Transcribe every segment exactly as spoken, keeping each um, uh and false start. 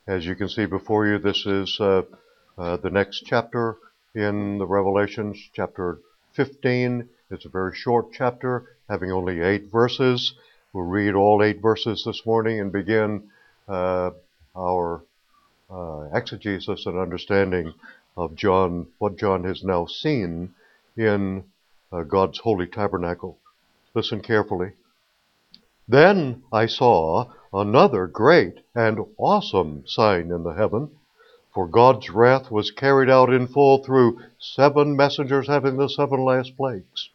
As you can see before you, this is uh, uh, the next chapter in the Revelations, chapter fifteen. It's a very short chapter, having only eight verses. We'll read all eight verses this morning and begin uh, our uh, exegesis and understanding of John, what John has now seen in uh, God's holy tabernacle. Listen carefully. Then I saw another great and awesome sign in the heaven, for God's wrath was carried out in full through seven messengers having the seven last plagues.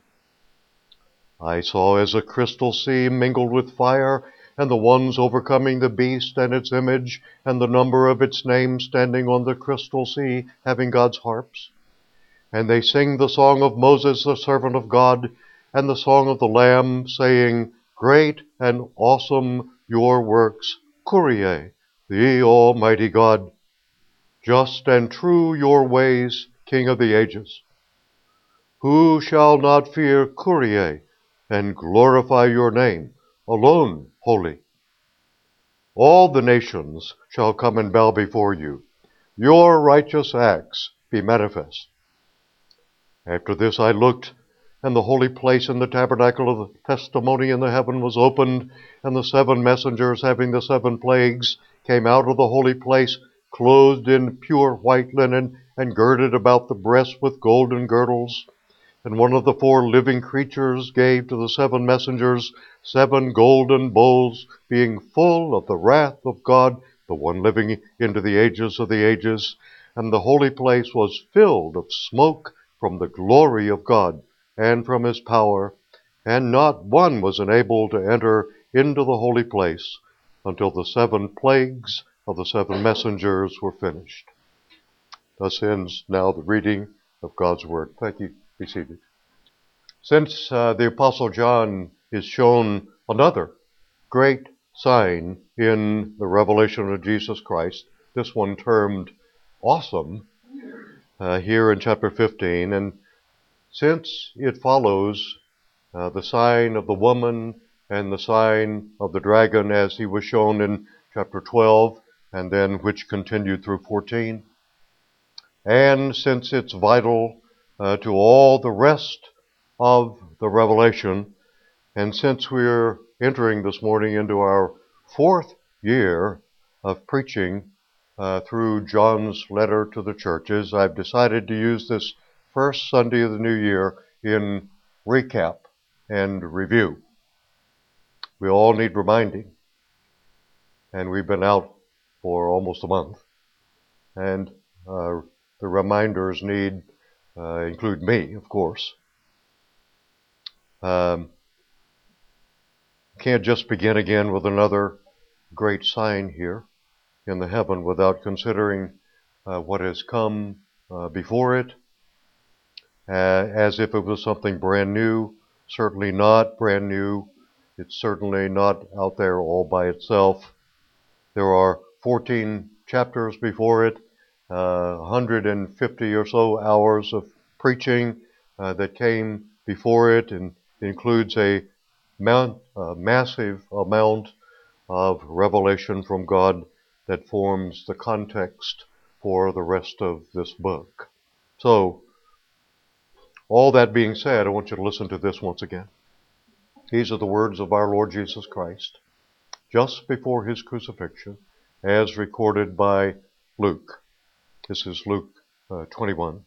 I saw as a crystal sea mingled with fire, and the ones overcoming the beast and its image, and the number of its name standing on the crystal sea, having God's harps. And they sing the song of Moses, the servant of God, and the song of the Lamb, saying, Great and awesome your works, Kyrie, the Almighty God. Just and true your ways, King of the ages. Who shall not fear Kyrie and glorify your name, alone holy? All the nations shall come and bow before you. Your righteous acts be manifest. After this I looked, and the holy place in the tabernacle of the testimony in the heaven was opened, and the seven messengers having the seven plagues came out of the holy place, clothed in pure white linen, and girded about the breast with golden girdles. And one of the four living creatures gave to the seven messengers seven golden bowls, being full of the wrath of God, the one living into the ages of the ages. And the holy place was filled of smoke from the glory of God and from his power, and not one was enabled to enter into the holy place until the seven plagues of the seven messengers were finished. Thus ends now the reading of God's word. Thank you. Be seated. Since uh, the Apostle John is shown another great sign in the revelation of Jesus Christ, this one termed awesome, uh, here in chapter fifteen, and since it follows uh, the sign of the woman and the sign of the dragon as he was shown in chapter twelve, and then which continued through fourteen, and since it's vital uh, to all the rest of the revelation, and since we're entering this morning into our fourth year of preaching uh, through John's letter to the churches, I've decided to use this first Sunday of the new year in recap and review. We all need reminding, and we've been out for almost a month, and uh, the reminders need uh, include me, of course. Um, can't just begin again with another great sign here in the heaven without considering uh, what has come uh, before it, uh, as if it was something brand new. Certainly not brand new. It's certainly not out there all by itself. There are fourteen chapters before it, uh, one hundred fifty or so hours of preaching uh, that came before it, and includes a mount, uh, massive amount of revelation from God that forms the context for the rest of this book. So, all that being said, I want you to listen to this once again. These are the words of our Lord Jesus Christ, just before his crucifixion, as recorded by Luke. This is Luke uh, twenty-one.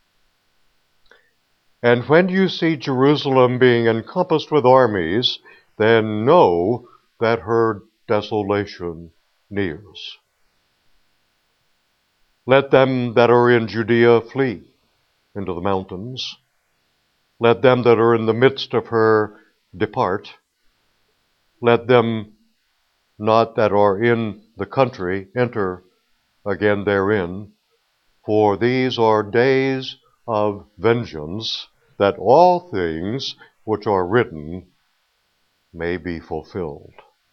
And when you see Jerusalem being encompassed with armies, then know that her desolation nears. Let them that are in Judea flee into the mountains. Let them that are in the midst of her depart. Let them not that are in the country enter again therein. For these are days of vengeance, that all things which are written may be fulfilled.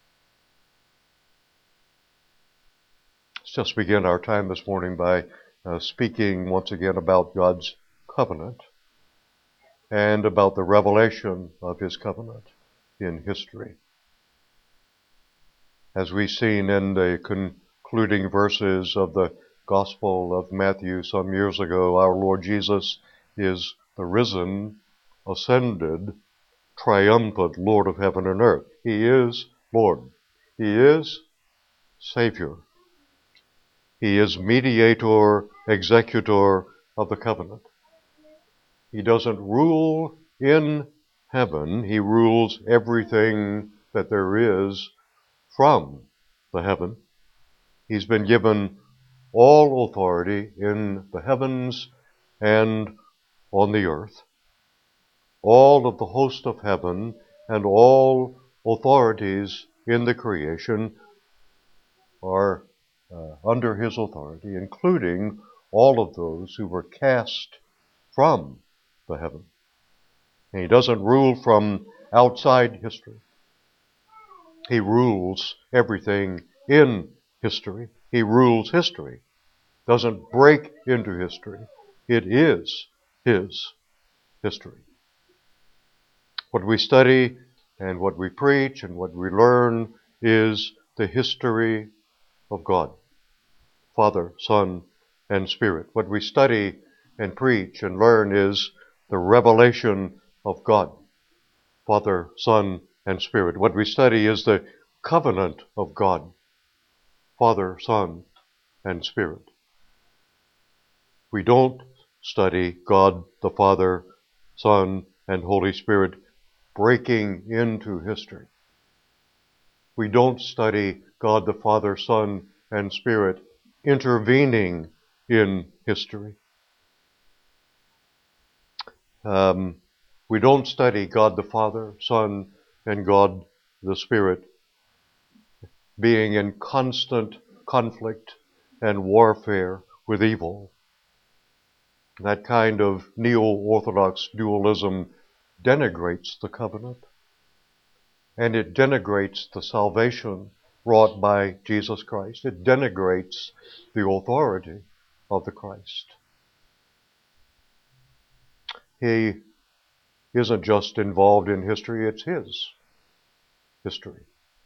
Let's just begin our time this morning by uh, speaking once again about God's covenant and about the revelation of his covenant in history. As we've seen in the concluding verses of the Gospel of Matthew some years ago. Our Lord Jesus is the risen, ascended, triumphant Lord of heaven and earth. He is Lord. He is Savior. He is mediator, executor of the covenant. He doesn't rule in heaven. He rules everything that there is from the heaven. He's been given all authority in the heavens and on the earth. All of the host of heaven and all authorities in the creation are uh, under his authority, including all of those who were cast from the heaven. And he doesn't rule from outside history. He rules everything in history. He rules history. Doesn't break into history. It is his history. What we study and what we preach and what we learn is the history of God, Father, Son, and Spirit. What we study and preach and learn is the revelation of God, Father, Son, and Spirit. What we study is the covenant of God, Father, Son, and Spirit. We don't study God the Father, Son, and Holy Spirit breaking into history. We don't study God the Father, Son, and Spirit intervening in history. Um, we don't study God the Father, Son, and God the Spirit being in constant conflict and warfare with evil. That kind of neo-Orthodox dualism denigrates the covenant, and it denigrates the salvation wrought by Jesus Christ. It denigrates the authority of the Christ. He isn't just involved in history, it's his history.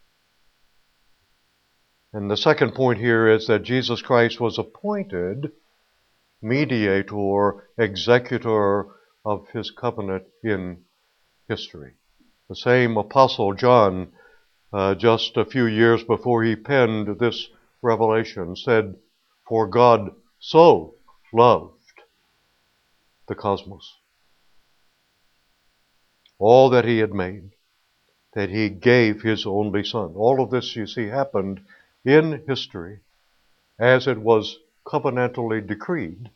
And the second point here is that Jesus Christ was appointed mediator, executor of his covenant in history. The same Apostle John, uh, just a few years before he penned this revelation, said, "For God so loved the cosmos, all that he had made, that he gave his only Son." All of this, you see, happened in history as it was covenantally decreed.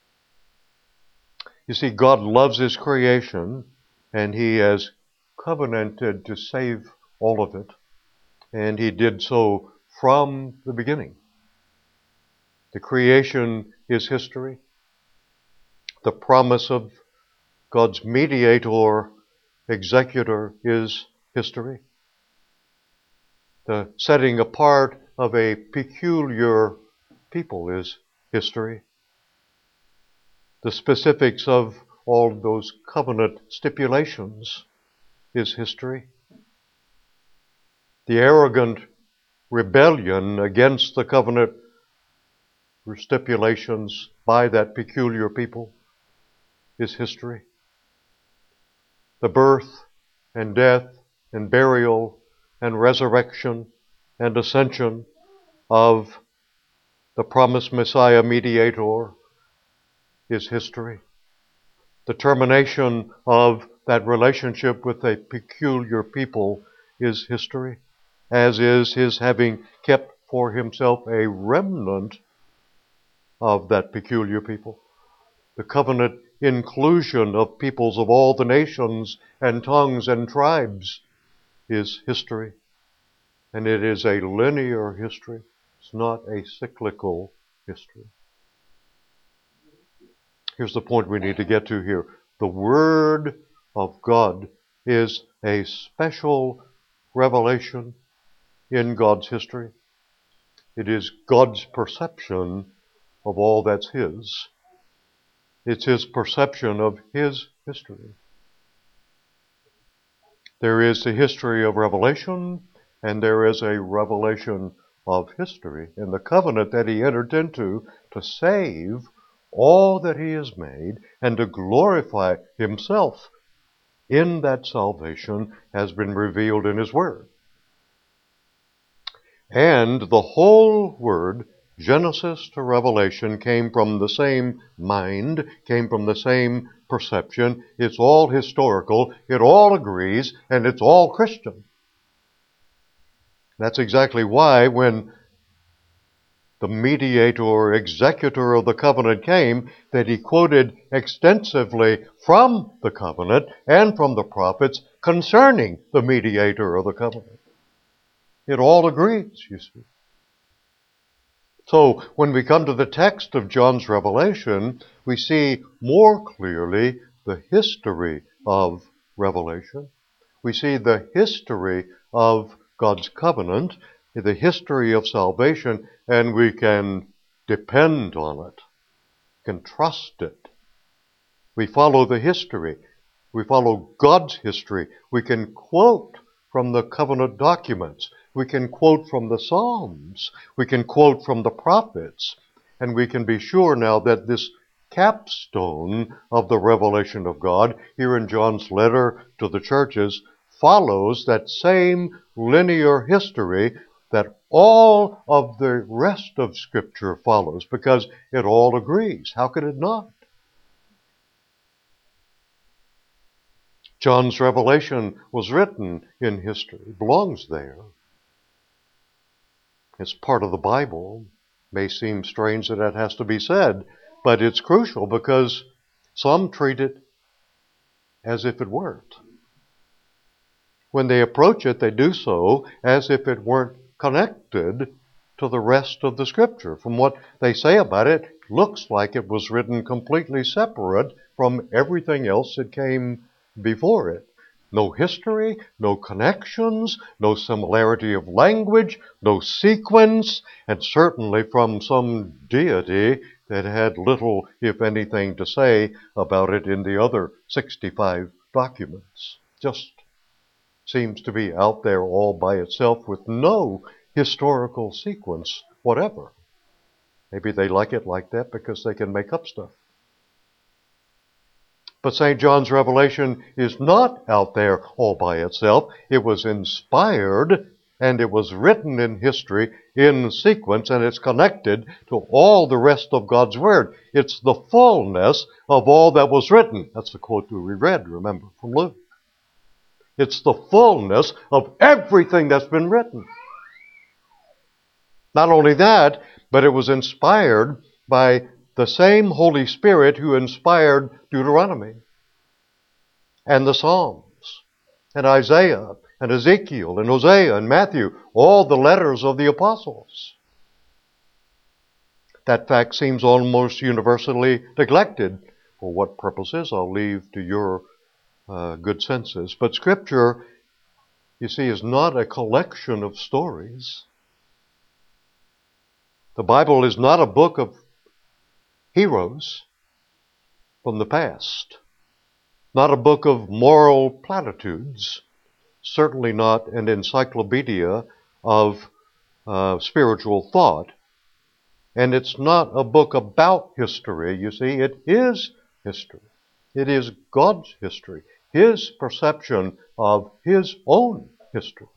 You see, God loves his creation, and he has covenanted to save all of it, and he did so from the beginning. The creation is history. The promise of God's mediator, executor, is history. The setting apart of a peculiar people is history. The specifics of all those covenant stipulations is history. The arrogant rebellion against the covenant stipulations by that peculiar people is history. The birth and death and burial and resurrection and ascension of the promised Messiah mediator is history. The termination of that relationship with a peculiar people is history, as is his having kept for himself a remnant of that peculiar people. The covenant inclusion of peoples of all the nations and tongues and tribes is history. And it is a linear history. It's not a cyclical history. Here's the point we need to get to here. The Word of God is a special revelation in God's history. It is God's perception of all that's his. It's his perception of his history. There is the history of revelation, and there is a revelation of history and the covenant that he entered into to save all that he has made and to glorify himself in that salvation has been revealed in his word. And the whole word, Genesis to Revelation, came from the same mind, came from the same perception. It's all historical, it all agrees, and it's all Christian. That's exactly why when the mediator or executor of the covenant came, that he quoted extensively from the covenant and from the prophets concerning the mediator of the covenant. It all agrees, you see. So when we come to the text of John's Revelation, we see more clearly the history of Revelation. We see the history of God's covenant, the history of salvation, and we can depend on it, can trust it. We follow the history. We follow God's history. We can quote from the covenant documents. We can quote from the Psalms. We can quote from the prophets. And we can be sure now that this capstone of the revelation of God, here in John's letter to the churches, follows that same linear history that all of the rest of Scripture follows, because it all agrees. How could it not? John's Revelation was written in history. It belongs there. It's part of the Bible. It may seem strange that that has to be said, but it's crucial because some treat it as if it weren't. When they approach it, they do so as if it weren't connected to the rest of the Scripture. From what they say about it, it looks like it was written completely separate from everything else that came before it. No history, no connections, no similarity of language, no sequence, and certainly from some deity that had little, if anything, to say about it in the other sixty-five documents. Just seems to be out there all by itself with no historical sequence whatever. Maybe they like it like that because they can make up stuff. But Saint John's Revelation is not out there all by itself. It was inspired and it was written in history in sequence, and it's connected to all the rest of God's Word. It's the fullness of all that was written. That's the quote we read, remember, from Luke. It's the fullness of everything that's been written. Not only that, but it was inspired by the same Holy Spirit who inspired Deuteronomy and the Psalms and Isaiah and Ezekiel and Hosea and Matthew, all the letters of the apostles. That fact seems almost universally neglected. For what purposes, I'll leave to your uh, good senses. But Scripture, you see, is not a collection of stories. The Bible is not a book of heroes from the past, not a book of moral platitudes, certainly not an encyclopedia of uh, spiritual thought, and it's not a book about history. You see, it is history. It is God's history, His perception of His own history.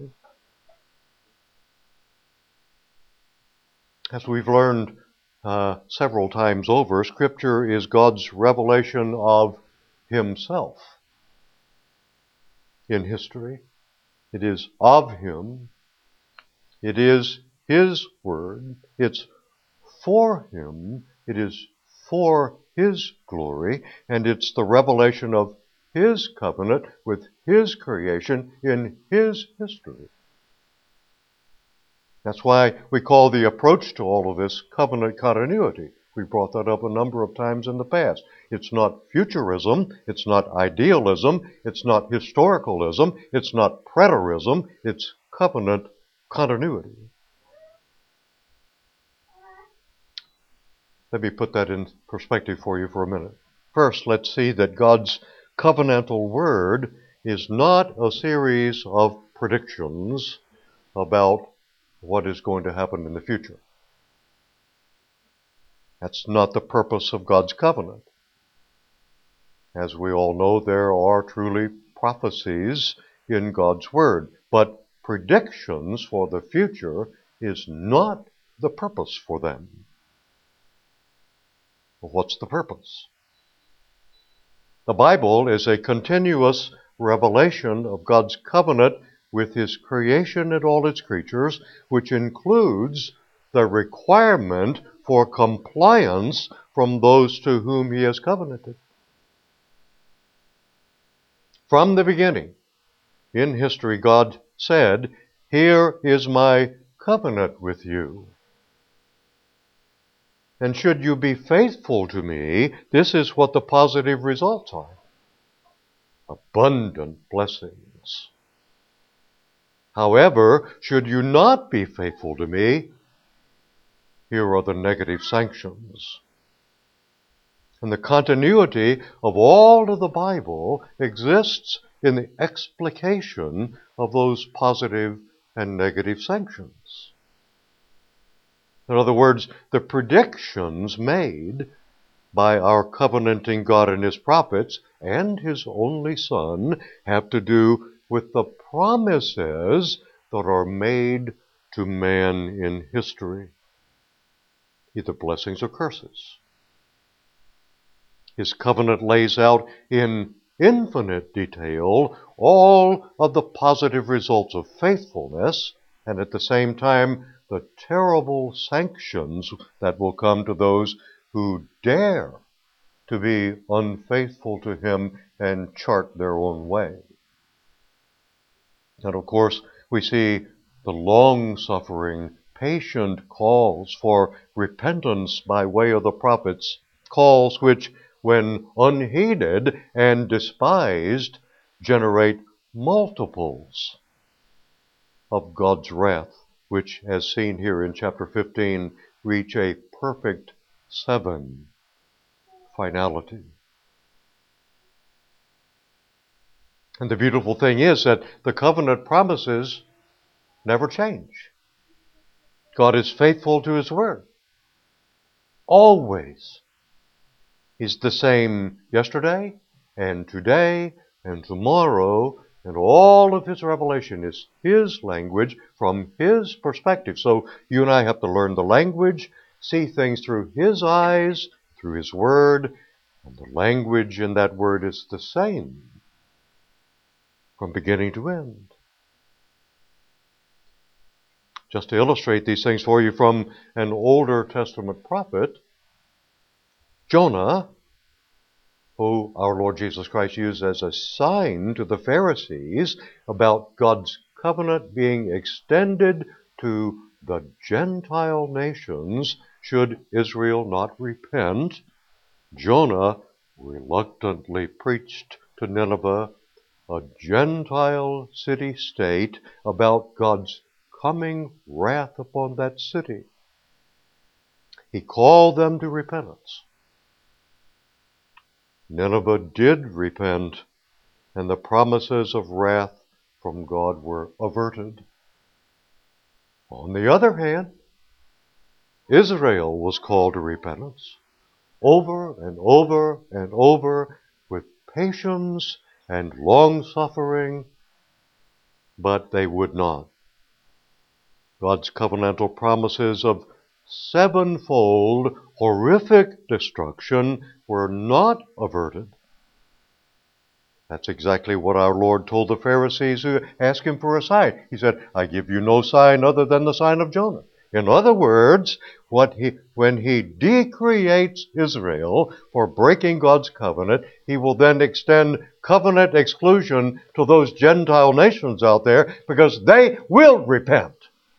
As we've learned uh, several times over, Scripture is God's revelation of Himself in history. It is of Him. It is His Word. It's for Him. It is for His glory. And it's the revelation of His covenant with His creation in His history. That's why we call the approach to all of this covenant continuity. We brought that up a number of times in the past. It's not futurism, it's not idealism, it's not historicalism, it's not preterism, it's covenant continuity. Let me put that in perspective for you for a minute. First, let's see that God's covenantal word is not a series of predictions about what is going to happen in the future. That's not the purpose of God's covenant. As we all know, there are truly prophecies in God's Word, but predictions for the future is not the purpose for them. Well, what's the purpose? The Bible is a continuous revelation of God's covenant with His creation and all its creatures, which includes the requirement for compliance from those to whom He has covenanted. From the beginning, in history, God said, "Here is my covenant with you. And should you be faithful to me, this is what the positive results are. Abundant blessings. However, should you not be faithful to me, here are the negative sanctions." And the continuity of all of the Bible exists in the explication of those positive and negative sanctions. In other words, the predictions made by our covenanting God and His prophets and His only Son have to do with the promises that are made to man in history, either blessings or curses. His covenant lays out in infinite detail all of the positive results of faithfulness, and at the same time the terrible sanctions that will come to those who dare to be unfaithful to Him and chart their own way. And of course, we see the long-suffering, patient calls for repentance by way of the prophets, calls which, when unheeded and despised, generate multiples of God's wrath, which, as seen here in chapter fifteen, reach a perfect seven finality. And the beautiful thing is that the covenant promises never change. God is faithful to His word. Always. He's the same yesterday and today and tomorrow, and all of His revelation is His language from His perspective. So you and I have to learn the language, see things through His eyes, through His word, and the language in that word is the same from beginning to end. Just to illustrate these things for you from an older Testament prophet, Jonah, who our Lord Jesus Christ used as a sign to the Pharisees about God's covenant being extended to the Gentile nations should Israel not repent, Jonah reluctantly preached to Nineveh, a Gentile city-state, about God's coming wrath upon that city. He called them to repentance. Nineveh did repent, and the promises of wrath from God were averted. On the other hand, Israel was called to repentance over and over and over with patience and long-suffering, but they would not. God's covenantal promises of sevenfold horrific destruction were not averted. That's exactly what our Lord told the Pharisees who asked Him for a sign. He said, "I give you no sign other than the sign of Jonah." In other words, what he, when He decreates Israel for breaking God's covenant, He will then extend covenant exclusion to those Gentile nations out there because they will repent.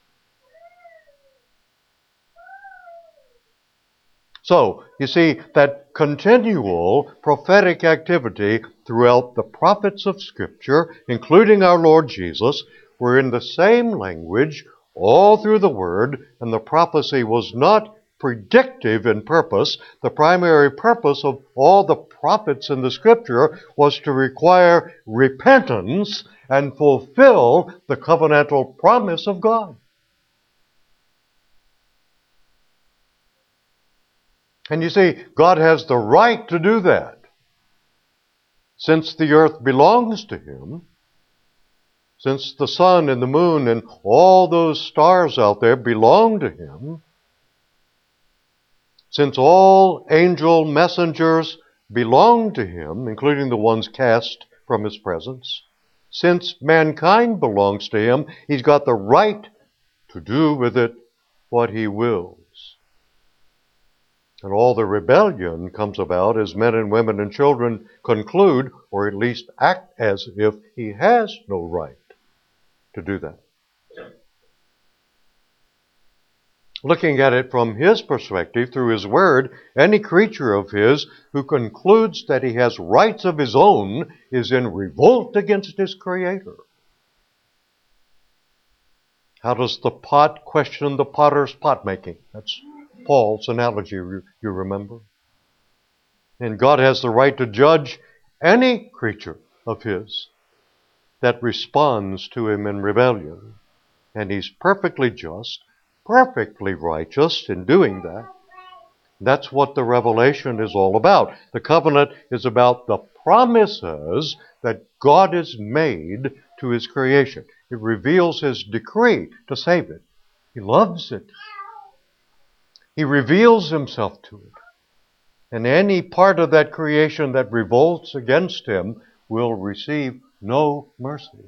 So, you see, that continual prophetic activity throughout the prophets of Scripture, including our Lord Jesus, were in the same language all through the Word, and the prophecy was not predictive in purpose. The primary purpose of all the prophets in the Scripture was to require repentance and fulfill the covenantal promise of God. And you see, God has the right to do that. Since the earth belongs to Him, since the sun and the moon and all those stars out there belong to Him, since all angel messengers belong to Him, including the ones cast from His presence, since mankind belongs to Him, He's got the right to do with it what He wills. And all the rebellion comes about as men and women and children conclude, or at least act as if He has no right to do that. Looking at it from His perspective, through His Word, any creature of His who concludes that he has rights of his own is in revolt against his Creator. How does the pot question the potter's pot making? That's Paul's analogy, you remember. And God has the right to judge any creature of His that responds to Him in rebellion. And He's perfectly just, perfectly righteous in doing that. That's what the revelation is all about. The covenant is about the promises that God has made to His creation. It reveals His decree to save it. He loves it. He reveals Himself to it. And any part of that creation that revolts against Him will receive no mercy.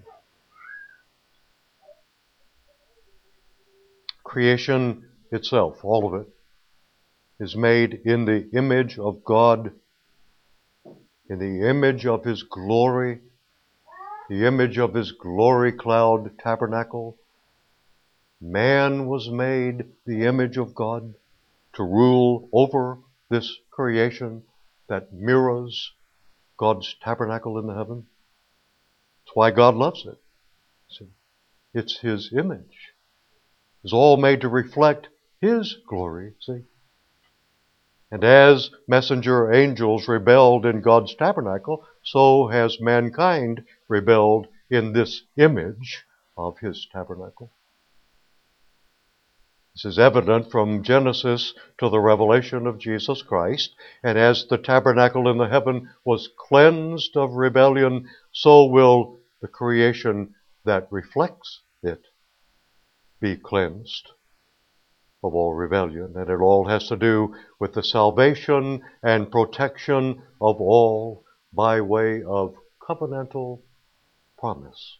Creation itself, all of it, is made in the image of God, in the image of His glory, the image of His glory cloud tabernacle. Man was made the image of God to rule over this creation that mirrors God's tabernacle in the heaven. That's why God loves it. See, it's His image. It's all made to reflect His glory, see. And as messenger angels rebelled in God's tabernacle, so has mankind rebelled in this image of His tabernacle. This is evident from Genesis to the revelation of Jesus Christ. And as the tabernacle in the heaven was cleansed of rebellion, so will the creation that reflects it be cleansed of all rebellion. And it all has to do with the salvation and protection of all by way of covenantal promise.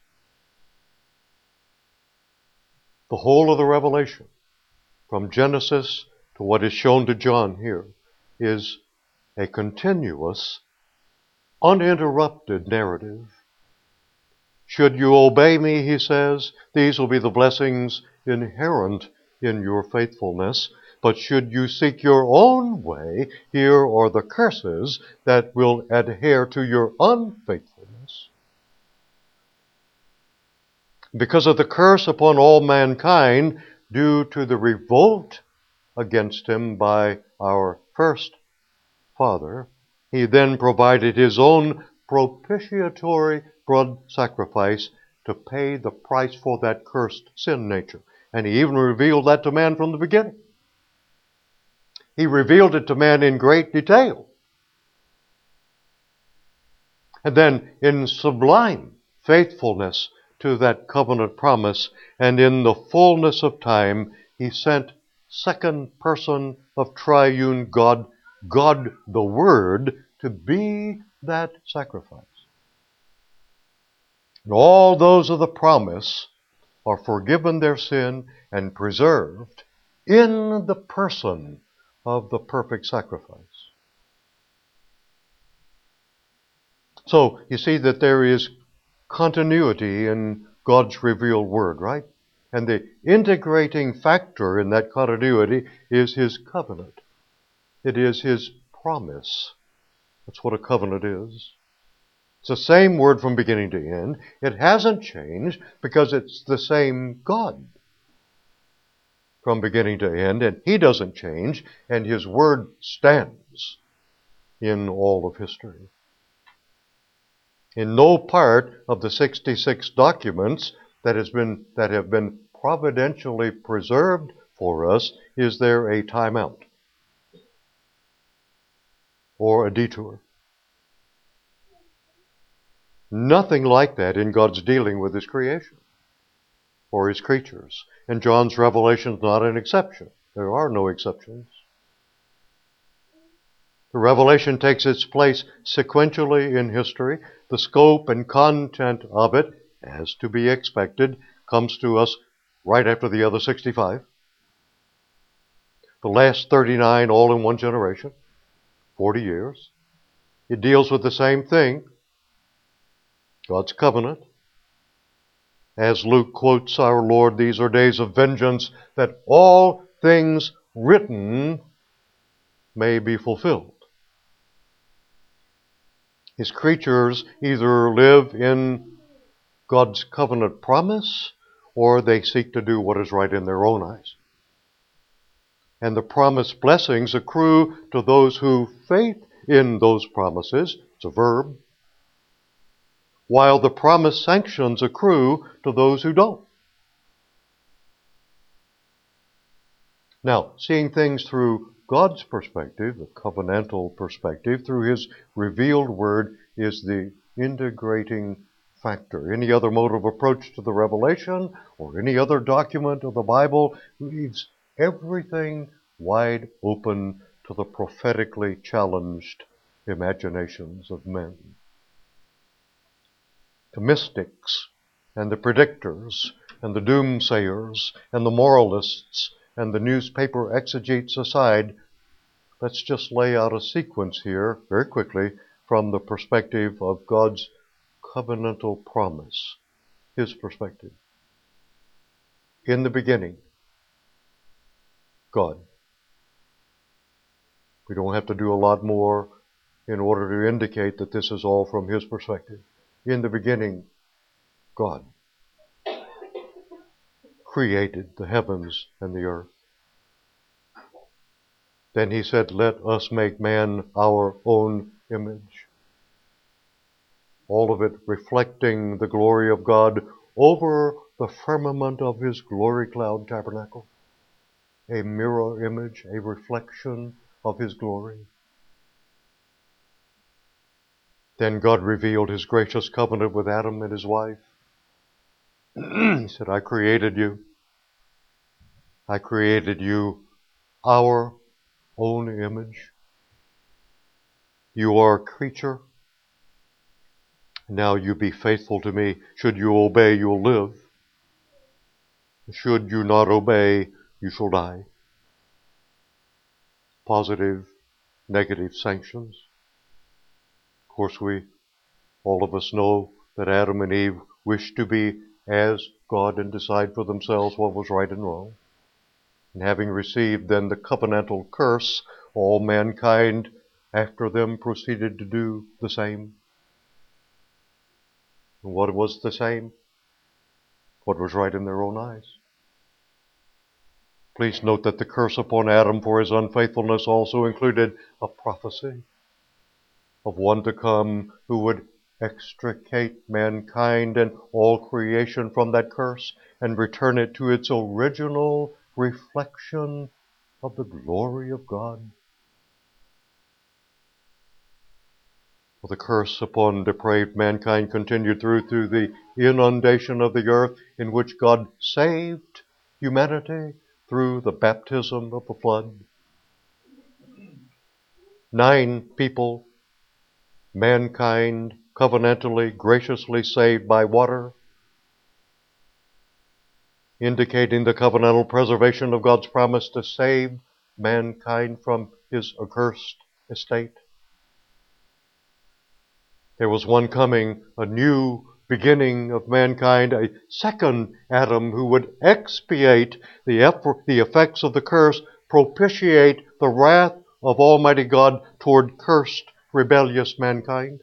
The whole of the revelation, from Genesis to what is shown to John here, is a continuous, uninterrupted narrative. Should you obey me, He says, these will be the blessings inherent in your faithfulness. But should you seek your own way, here are the curses that will adhere to your unfaithfulness. Because of the curse upon all mankind, due to the revolt against Him by our first father, He then provided His own propitiatory blood sacrifice to pay the price for that cursed sin nature. And He even revealed that to man from the beginning. He revealed it to man in great detail. And then in sublime faithfulness to that covenant promise, and in the fullness of time, He sent second person of triune God, God the Word, to be that sacrifice. And all those of the promise are forgiven their sin and preserved in the person of the perfect sacrifice. So, you see that there is continuity in God's revealed Word, right? And the integrating factor in that continuity is His covenant. It is His promise. That's what a covenant is. It's the same word from beginning to end. It hasn't changed because it's the same God from beginning to end, and He doesn't change, and His Word stands in all of history. In no part of the sixty-six documents that has been that have been providentially preserved for us is there a timeout. or a detour. Nothing like that in God's dealing with His creation or His creatures. And John's revelation is not an exception. There are no exceptions. The revelation takes its place sequentially in history. The scope and content of it, as to be expected, comes to us right after the other sixty-five. The last thirty-nine all in one generation, forty years. It deals with the same thing, God's covenant. As Luke quotes our Lord, these are days of vengeance, that all things written may be fulfilled. His creatures either live in God's covenant promise, or they seek to do what is right in their own eyes. And the promised blessings accrue to those who faith in those promises. It's a verb. While the promised sanctions accrue to those who don't. Now, seeing things through God's perspective, the covenantal perspective, through His revealed word, is the integrating factor. Any other mode of approach to the revelation or any other document of the Bible leaves everything wide open to the prophetically challenged imaginations of men. The mystics and the predictors and the doomsayers and the moralists and the newspaper exegetes aside, let's just lay out a sequence here very quickly from the perspective of God's covenantal promise, His perspective. In the beginning, God. We don't have to do a lot more in order to indicate that this is all from His perspective. In the beginning, God created the heavens and the earth. Then He said, let us make man our own image. All of it reflecting the glory of God over the firmament of His glory cloud tabernacle. A mirror image, a reflection of His glory. Then God revealed His gracious covenant with Adam and his wife. He said, I created you. I created you our own image. You are a creature. Now you be faithful to me. Should you obey, you'll live. Should you not obey, you shall die. Positive, negative sanctions. Of course, we, all of us know that Adam and Eve wished to be as God and decide for themselves what was right and wrong. And having received then the covenantal curse, all mankind after them proceeded to do the same. And what was the same? What was right in their own eyes. Please note that the curse upon Adam for his unfaithfulness also included a prophecy of one to come who would extricate mankind and all creation from that curse and return it to its original reflection of the glory of God. For the curse upon depraved mankind continued through through the inundation of the earth, in which God saved humanity through the baptism of the flood. Nine people, mankind, covenantally, graciously saved by water, indicating the covenantal preservation of God's promise to save mankind from his accursed estate. There was one coming, a new beginning of mankind, a second Adam who would expiate the, effort, the effects of the curse, propitiate the wrath of Almighty God toward cursed, rebellious mankind.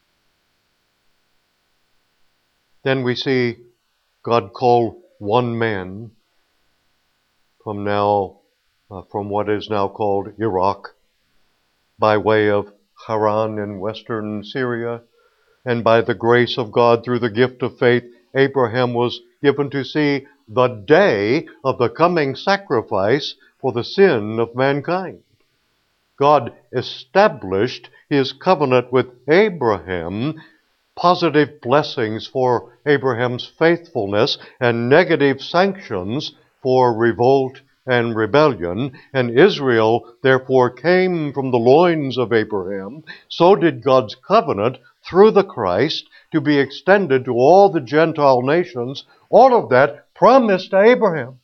Then we see God call one man from now, uh, from what is now called Iraq, by way of Haran in western Syria, and by the grace of God through the gift of faith, Abraham was given to see the day of the coming sacrifice for the sin of mankind. God established his covenant with Abraham, positive blessings for Abraham's faithfulness and negative sanctions for revolt and rebellion, and Israel therefore came from the loins of Abraham, so did God's covenant through the Christ to be extended to all the Gentile nations, all of that promised to Abraham.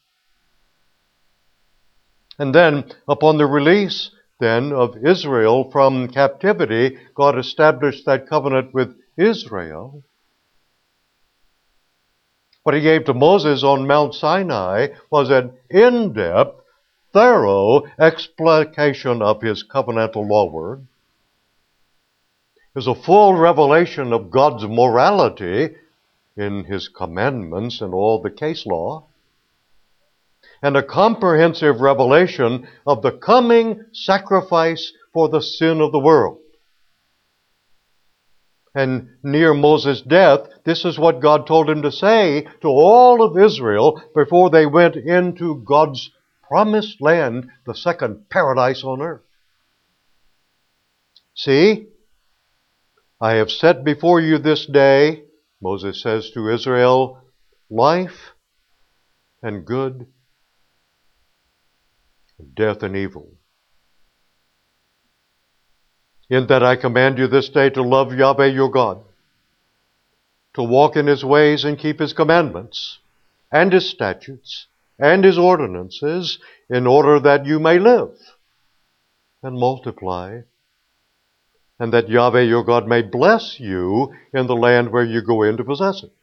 And then, upon the release then of Israel from captivity, God established that covenant with Israel. What he gave to Moses on Mount Sinai was an in-depth, thorough explication of his covenantal law word. It was a full revelation of God's morality in his commandments and all the case law, and a comprehensive revelation of the coming sacrifice for the sin of the world. And near Moses' death, this is what God told him to say to all of Israel before they went into God's promised land, the second paradise on earth. See, I have set before you this day, Moses says to Israel, life and good, death and evil. In that I command you this day to love Yahweh your God, to walk in his ways and keep his commandments, and his statutes, and his ordinances, in order that you may live and multiply, and that Yahweh your God may bless you in the land where you go in to possess it.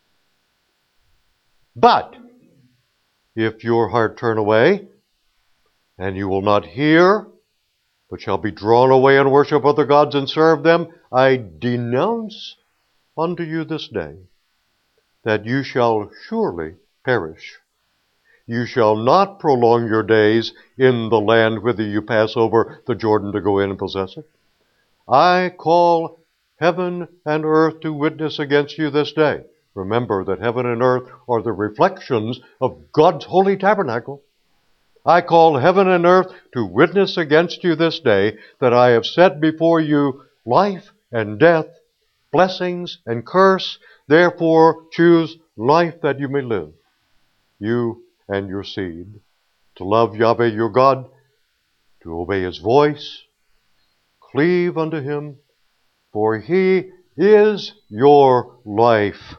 But if your heart turn away, and you will not hear, but shall be drawn away and worship other gods and serve them, I denounce unto you this day that you shall surely perish. You shall not prolong your days in the land whither you pass over the Jordan to go in and possess it. I call heaven and earth to witness against you this day. Remember that heaven and earth are the reflections of God's holy tabernacle. I call heaven and earth to witness against you this day that I have set before you life and death, blessings and curse. Therefore choose life that you may live, you and your seed, to love Yahweh your God, to obey his voice, cleave unto him, for he is your life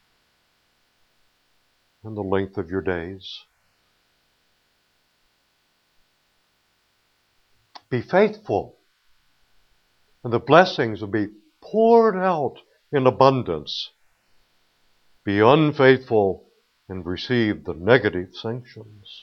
and the length of your days. Be faithful, and the blessings will be poured out in abundance. Be unfaithful and receive the negative sanctions.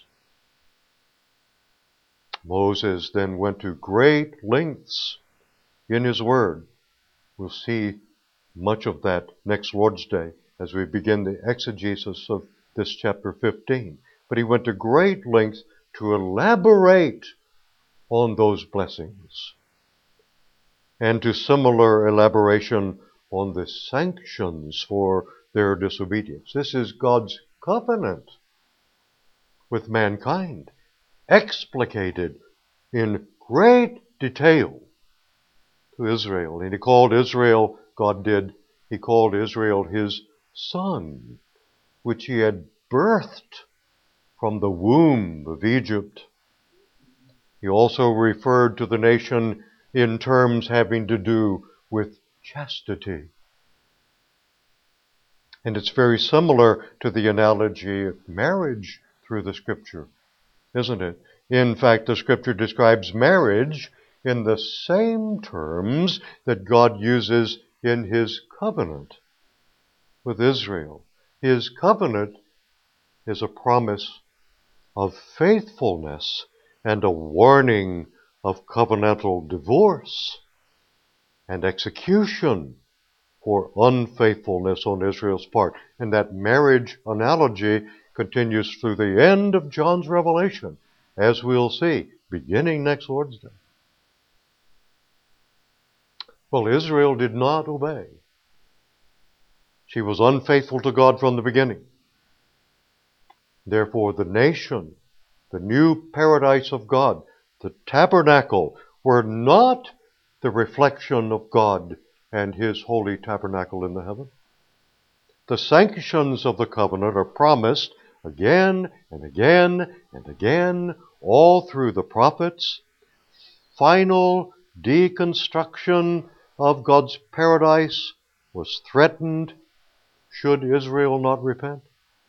Moses then went to great lengths in his word. We'll see much of that next Lord's Day as we begin the exegesis of this chapter fifteen. But he went to great lengths to elaborate on those blessings, and to similar elaboration on the sanctions for their disobedience. This is God's covenant with mankind, explicated in great detail to Israel. And he called Israel, God did, he called Israel his son, which he had birthed from the womb of Egypt. He also referred to the nation in terms having to do with chastity. And it's very similar to the analogy of marriage through the Scripture, isn't it? In fact, the Scripture describes marriage in the same terms that God uses in his covenant with Israel. His covenant is a promise of faithfulness and a warning of covenantal divorce and execution for unfaithfulness on Israel's part. And that marriage analogy continues through the end of John's Revelation, as we'll see, beginning next Lord's Day. Well, Israel did not obey. She was unfaithful to God from the beginning. Therefore, the nation, the new paradise of God, the tabernacle, were not the reflection of God and his holy tabernacle in the heaven. The sanctions of the covenant are promised again and again and again, all through the prophets. Final deconstruction of God's paradise was threatened should Israel not repent.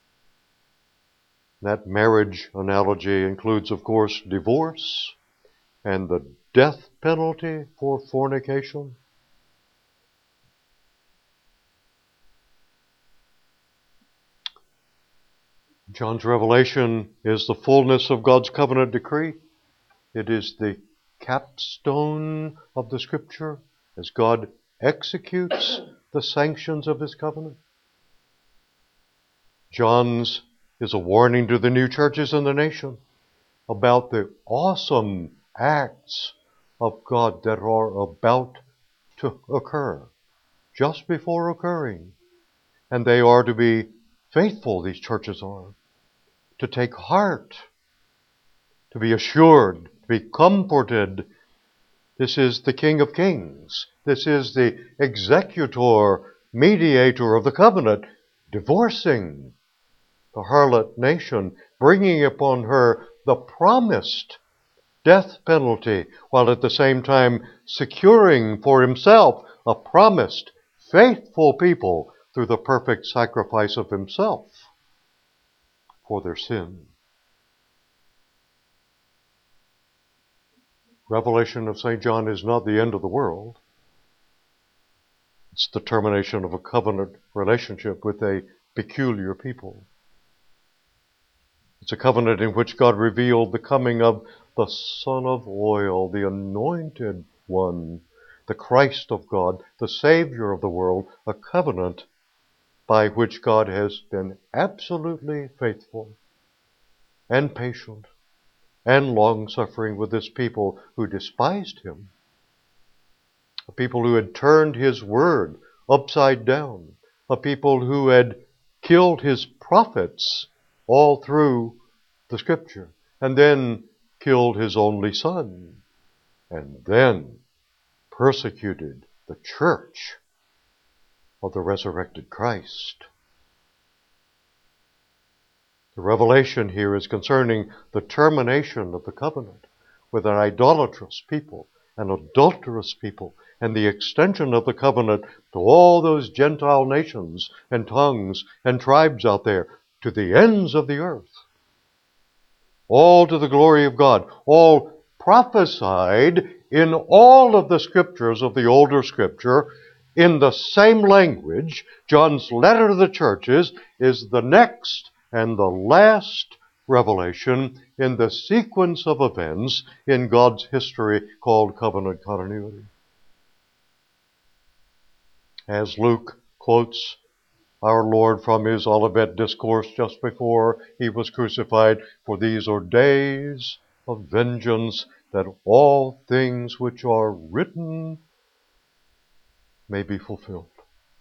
That marriage analogy includes, of course, divorce and the death penalty for fornication. John's revelation is the fullness of God's covenant decree. It is the capstone of the Scripture as God executes the sanctions of his covenant. John's is a warning to the new churches in the nation about the awesome acts of God that are about to occur, just before occurring. And they are to be faithful, these churches are, to take heart, to be assured, to be comforted. This is the King of Kings. This is the executor, mediator of the covenant, divorcing the harlot nation, bringing upon her the promised death penalty, while at the same time securing for himself a promised faithful people through the perfect sacrifice of himself for their sin. Revelation of Saint John is not the end of the world. It's the termination of a covenant relationship with a peculiar people. It's a covenant in which God revealed the coming of the Son of Oil, the Anointed One, the Christ of God, the Savior of the world, a covenant by which God has been absolutely faithful and patient and long-suffering with this people who despised him, a people who had turned his word upside down, a people who had killed his prophets all through the Scripture, and then killed his only Son, and then persecuted the church of the resurrected Christ. The revelation here is concerning the termination of the covenant with an idolatrous people, an adulterous people, and the extension of the covenant to all those Gentile nations and tongues and tribes out there, to the ends of the earth. All to the glory of God, all prophesied in all of the scriptures of the older Scripture in the same language. John's letter to the churches is the next and the last revelation in the sequence of events in God's history called covenant continuity. As Luke quotes our Lord from his Olivet Discourse just before he was crucified, "For these are days of vengeance, that all things which are written may be fulfilled."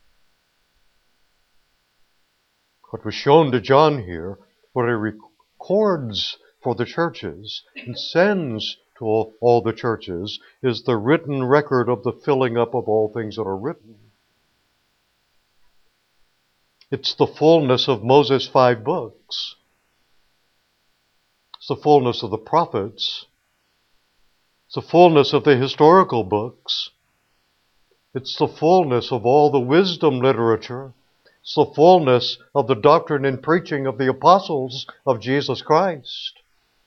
What was shown to John here, what he records for the churches and sends to all, all the churches, is the written record of the filling up of all things that are written. It's the fullness of Moses' five books. It's the fullness of the prophets. It's the fullness of the historical books. It's the fullness of all the wisdom literature. It's the fullness of the doctrine and preaching of the apostles of Jesus Christ.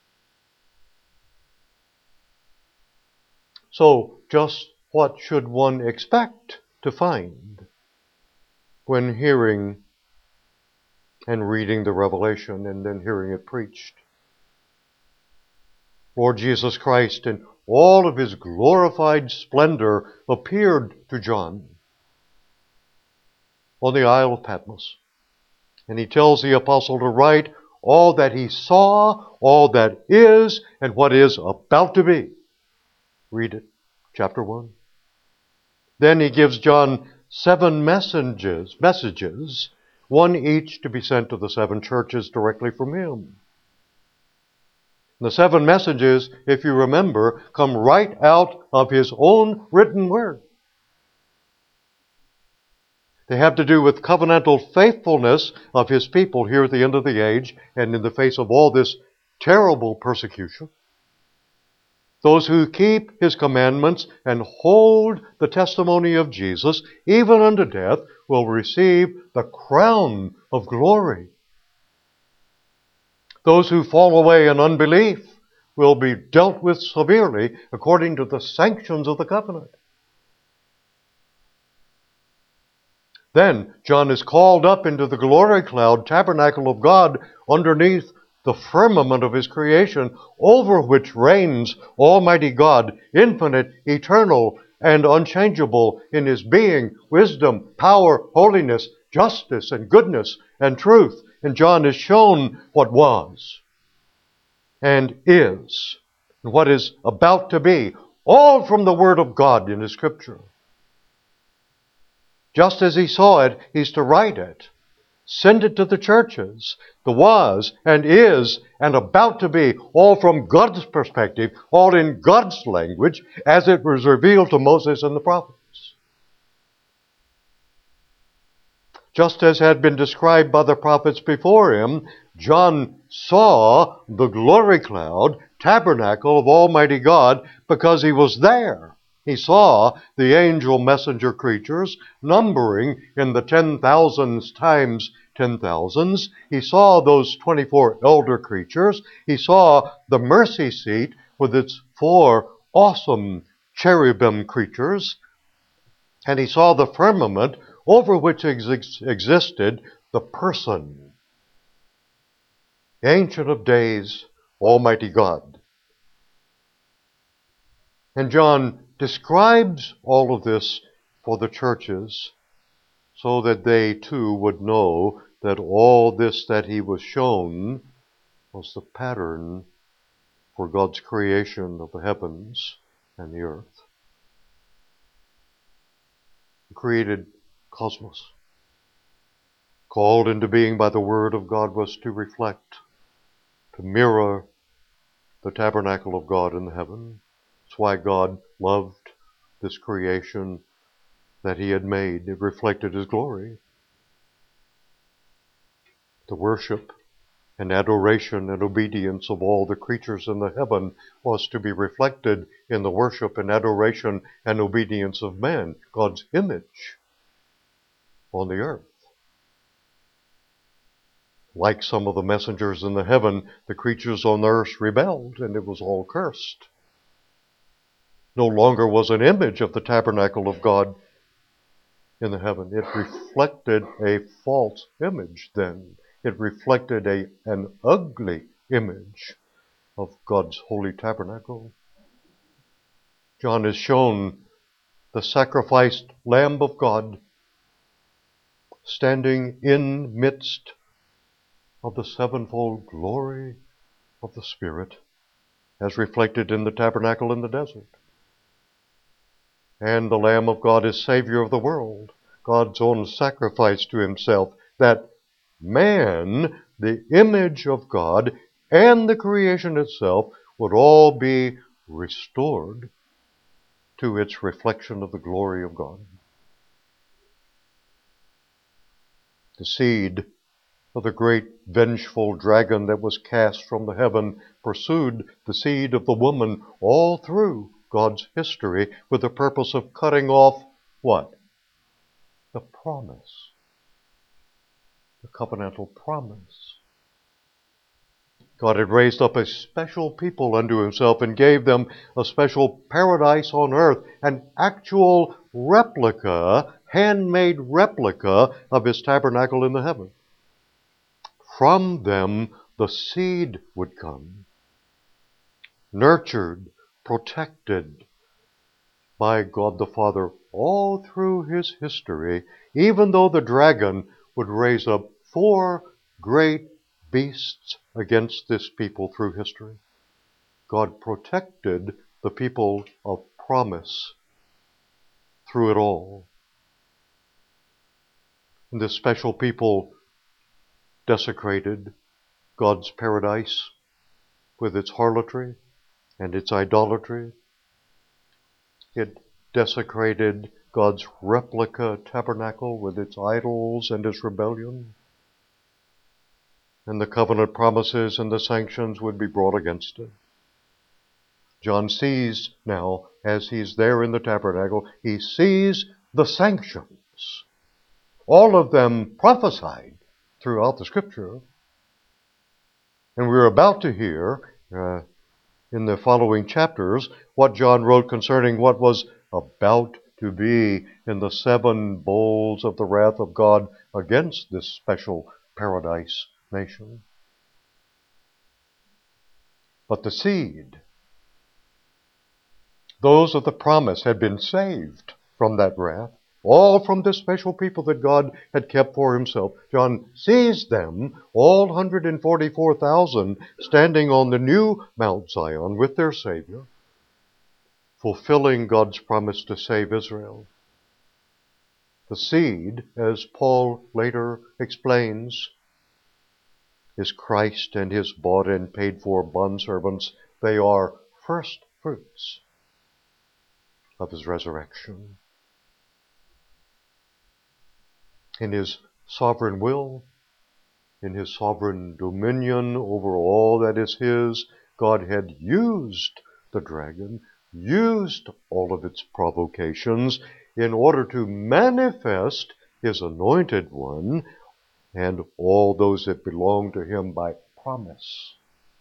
So, just what should one expect to find when hearing and reading the revelation and then hearing it preached? Lord Jesus Christ in all of his glorified splendor appeared to John on the Isle of Patmos. And he tells the apostle to write all that he saw, all that is, and what is about to be. Read it, chapter one. Then he gives John seven messages, messages, one each to be sent to the seven churches directly from him. The seven messages, if you remember, come right out of his own written word. They have to do with covenantal faithfulness of his people here at the end of the age and in the face of all this terrible persecution. Those who keep his commandments and hold the testimony of Jesus, even unto death, will receive the crown of glory. Those who fall away in unbelief will be dealt with severely according to the sanctions of the covenant. Then John is called up into the glory cloud, tabernacle of God, underneath the firmament of his creation, over which reigns Almighty God, infinite, eternal, and unchangeable in his being, wisdom, power, holiness, justice, and goodness, and truth. And John is shown what was, and is, and what is about to be, all from the Word of God in his Scripture. Just as he saw it, he's to write it, send it to the churches, the was and is and about to be, all from God's perspective, all in God's language, as it was revealed to Moses and the prophets. Just as had been described by the prophets before him, John saw the glory cloud, tabernacle of Almighty God, because he was there. He saw the angel messenger creatures numbering in the ten thousands times ten thousands. He saw those twenty-four elder creatures. He saw the mercy seat with its four awesome cherubim creatures. And he saw the firmament over which ex- existed the person, the Ancient of Days, Almighty God. And John describes all of this for the churches so that they too would know that all this that he was shown was the pattern for God's creation of the heavens and the earth. The created cosmos, called into being by the Word of God, was to reflect, to mirror the tabernacle of God in the heaven. That's why God loved this creation that he had made. It reflected his glory. The worship and adoration and obedience of all the creatures in the heaven was to be reflected in the worship and adoration and obedience of man, God's image on the earth. Like some of the messengers in the heaven, the creatures on the earth rebelled, and it was all cursed. No longer was an image of the tabernacle of God in the heaven. It reflected a false image then. It reflected a, an ugly image of God's holy tabernacle. John is shown the sacrificed Lamb of God standing in midst of the sevenfold glory of the Spirit, as reflected in the tabernacle in the desert. And the Lamb of God is Savior of the world, God's own sacrifice to himself, that man, the image of God, and the creation itself would all be restored to its reflection of the glory of God. The seed of the great vengeful dragon that was cast from the heaven pursued the seed of the woman all through God's history with the purpose of cutting off what? The promise. The covenantal promise. God had raised up a special people unto himself and gave them a special paradise on earth, an actual replica, handmade replica of his tabernacle in the heaven. From them the seed would come, nurtured, protected by God the Father all through his history, even though the dragon would raise up four great beasts against this people through history. God protected the people of promise through it all. And this special people desecrated God's paradise, with its harlotry and its idolatry. It desecrated God's replica tabernacle with its idols and its rebellion. And the covenant promises and the sanctions would be brought against it. John sees now, as he's there in the tabernacle, he sees the sanctions, all of them prophesied throughout the Scripture. And we're about to hear uh, in the following chapters what John wrote concerning what was about to be in the seven bowls of the wrath of God against this special paradise nation. But the seed, those of the promise, had been saved from that wrath, all from this special people that God had kept for himself. John sees them, all one hundred forty-four thousand, standing on the new Mount Zion with their Savior, fulfilling God's promise to save Israel. The seed, as Paul later explains, is Christ and his bought and paid for bondservants. They are first fruits of his resurrection. In his sovereign will, in his sovereign dominion over all that is his, God had used the dragon, used all of its provocations in order to manifest his anointed one and all those that belong to him by promise.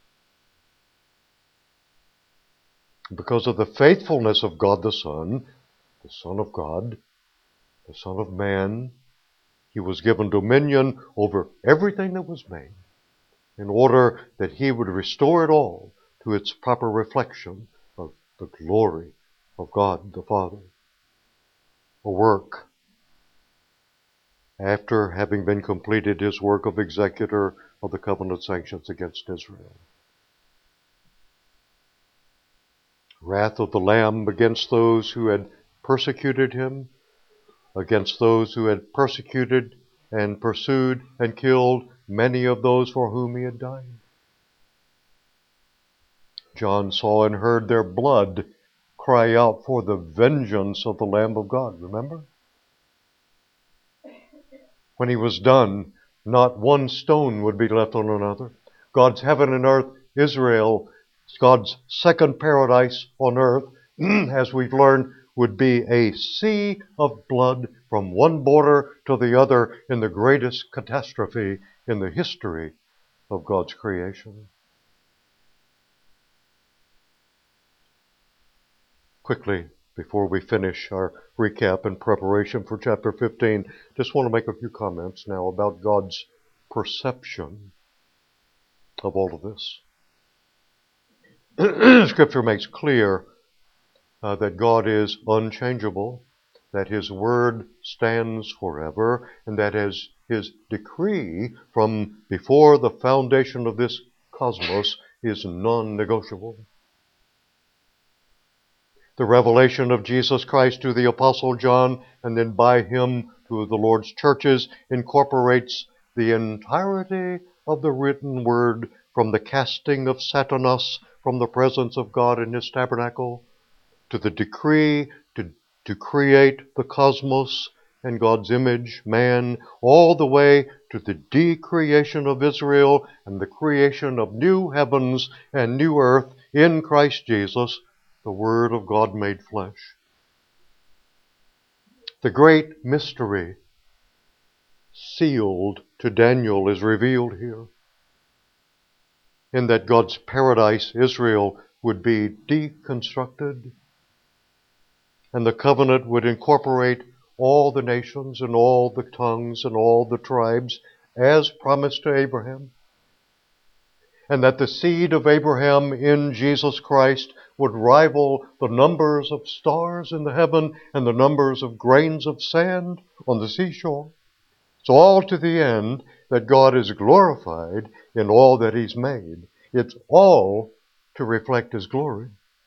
Because of the faithfulness of God the Son, the Son of God, the Son of Man, he was given dominion over everything that was made in order that he would restore it all to its proper reflection of the glory of God the Father. A work, after having been completed his work of executor of the covenant sanctions against Israel. Wrath of the Lamb against those who had persecuted him, against those who had persecuted and pursued and killed many of those for whom he had died. John saw and heard their blood cry out for the vengeance of the Lamb of God, remember? When he was done, not one stone would be left on another. God's heaven and earth, Israel, God's second paradise on earth, as we've learned, would be a sea of blood from one border to the other in the greatest catastrophe in the history of God's creation. Quickly, before we finish our recap and preparation for chapter fifteen, just want to make a few comments now about God's perception of all of this. Scripture makes clear uh, that God is unchangeable, that his word stands forever, and that as his decree from before the foundation of this cosmos is non-negotiable. The revelation of Jesus Christ to the Apostle John, and then by him to the Lord's churches, incorporates the entirety of the written word from the casting of Satanas from the presence of God in his tabernacle, to the decree to, to create the cosmos and God's image, man, all the way to the decreation of Israel and the creation of new heavens and new earth in Christ Jesus, the Word of God made flesh. The great mystery sealed to Daniel is revealed here, in that God's paradise, Israel, would be deconstructed, and the covenant would incorporate all the nations and all the tongues and all the tribes as promised to Abraham, and that the seed of Abraham in Jesus Christ would rival the numbers of stars in the heaven and the numbers of grains of sand on the seashore. It's all to the end that God is glorified in all that he's made. It's all to reflect his glory.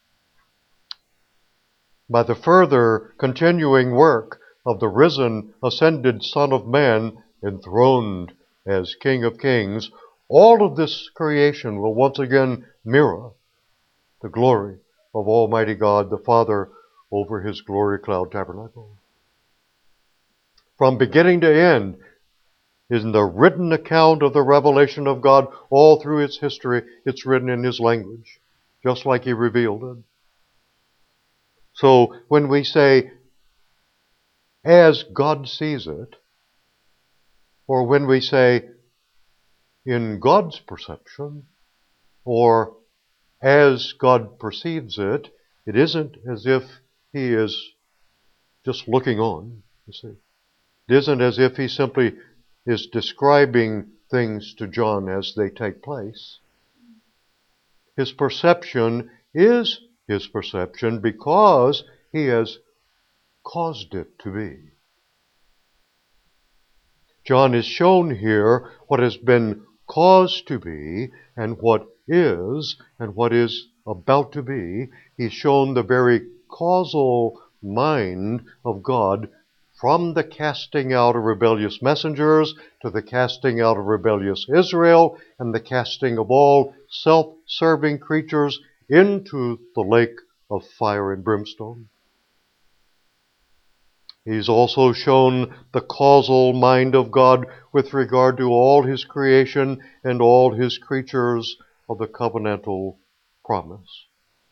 By the further continuing work of the risen, ascended Son of Man, enthroned as King of Kings, all of this creation will once again mirror the glory of Almighty God the Father over his glory cloud tabernacle. From beginning to end, in the written account of the revelation of God, all through its history, it's written in his language, just like he revealed it. So when we say, as God sees it, or when we say, in God's perception, or as God perceives it, it isn't as if he is just looking on, you see. It isn't as if he simply is describing things to John as they take place. His perception is his perception because he has caused it to be. John is shown here what has been caused to be and what is and what is about to be. He's shown the very causal mind of God from the casting out of rebellious messengers to the casting out of rebellious Israel and the casting of all self-serving creatures into the lake of fire and brimstone. He's also shown the causal mind of God with regard to all his creation and all his creatures of the covenantal promise.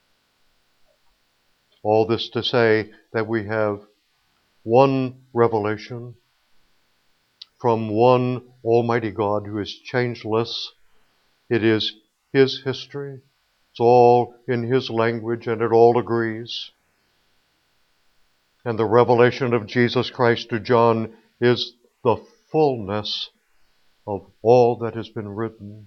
All this to say that we have one revelation from one Almighty God who is changeless. It is his history. It's all in his language and it all agrees. And the revelation of Jesus Christ to John is the fullness of all that has been written.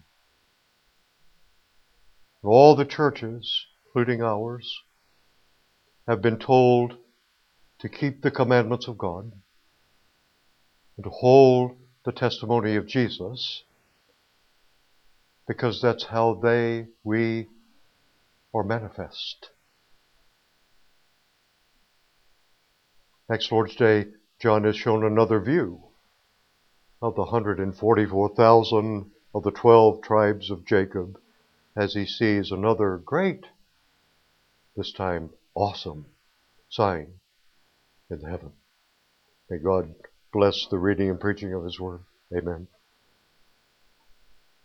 All the churches, including ours, have been told to keep the commandments of God and to hold the testimony of Jesus, because that's how they, we, are manifest. Next Lord's Day, John has shown another view of the one hundred forty-four thousand of the twelve tribes of Jacob as he sees another great, this time awesome, sign in heaven. May God bless the reading and preaching of his word. Amen.